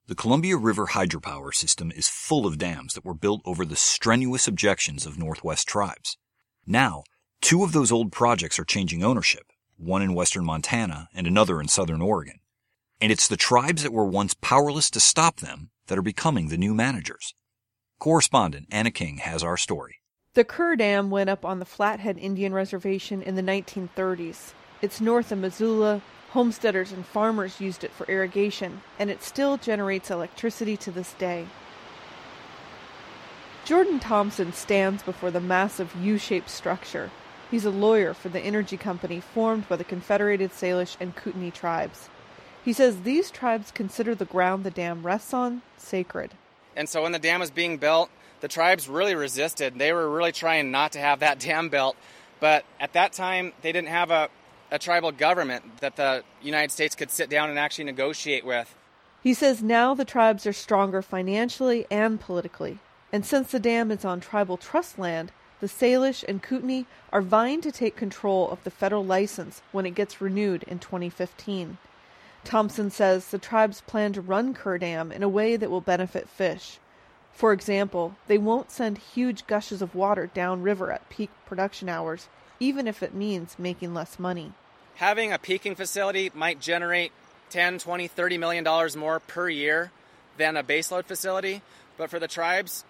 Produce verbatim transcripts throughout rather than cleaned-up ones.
The Columbia River hydropower system is full of dams that were built over the strenuous objections of Northwest tribes. Now, two of those old projects are changing ownership, one in western Montana and another in southern Oregon. And it's the tribes that were once powerless to stop them that are becoming the new managers. Correspondent Anna King has our story. The Kerr Dam went up on the Flathead Indian Reservation in the nineteen thirties. It's north of Missoula. Homesteaders and farmers used it for irrigation, and it still generates electricity to this day. Jordan Thompson stands before the massive U-shaped structure. He's a lawyer for the energy company formed by the Confederated Salish and Kootenai tribes. He says these tribes consider the ground the dam rests on sacred. And so when the dam was being built, the tribes really resisted. They were really trying not to have that dam built. But at that time, they didn't have a a tribal government that the United States could sit down and actually negotiate with. He says now the tribes are stronger financially and politically. And since the dam is on tribal trust land, the Salish and Kootenai are vying to take control of the federal license when it gets renewed in twenty fifteen. Thompson says the tribes plan to run Kerr Dam in a way that will benefit fish. For example, they won't send huge gushes of water downriver at peak production hours, even if it means making less money. Having a peaking facility might generate ten, twenty, thirty million dollars more per year than a baseload facility, but for the tribes,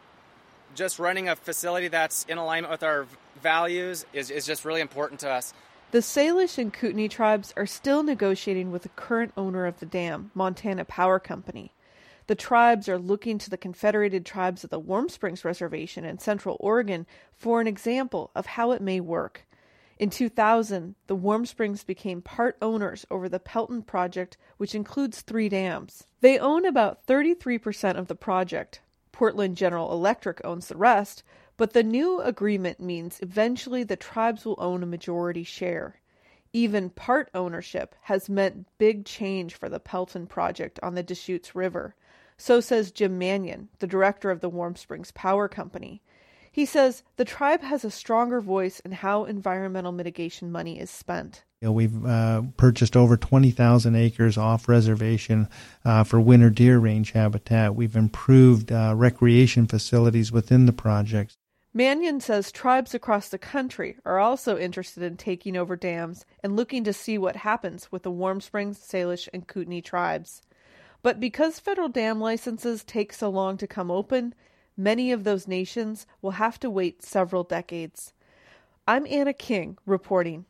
just running a facility that's in alignment with our values is, is just really important to us. The Salish and Kootenai tribes are still negotiating with the current owner of the dam, Montana Power Company. The tribes are looking to the Confederated Tribes of the Warm Springs Reservation in Central Oregon for an example of how it may work. In two thousand, the Warm Springs became part owners over the Pelton Project, which includes three dams. They own about thirty-three percent of the project. Portland General Electric owns the rest, but the new agreement means eventually the tribes will own a majority share. Even part ownership has meant big change for the Pelton Project on the Deschutes River. So says Jim Mannion, the director of the Warm Springs Power Company. He says the tribe has a stronger voice in how environmental mitigation money is spent. You know, we've uh, purchased over twenty thousand acres off reservation uh, for winter deer range habitat. We've improved uh, recreation facilities within the project. Mannion says tribes across the country are also interested in taking over dams and looking to see what happens with the Warm Springs, Salish, and Kootenai tribes. But because federal dam licenses take so long to come open, many of those nations will have to wait several decades. I'm Anna King, reporting.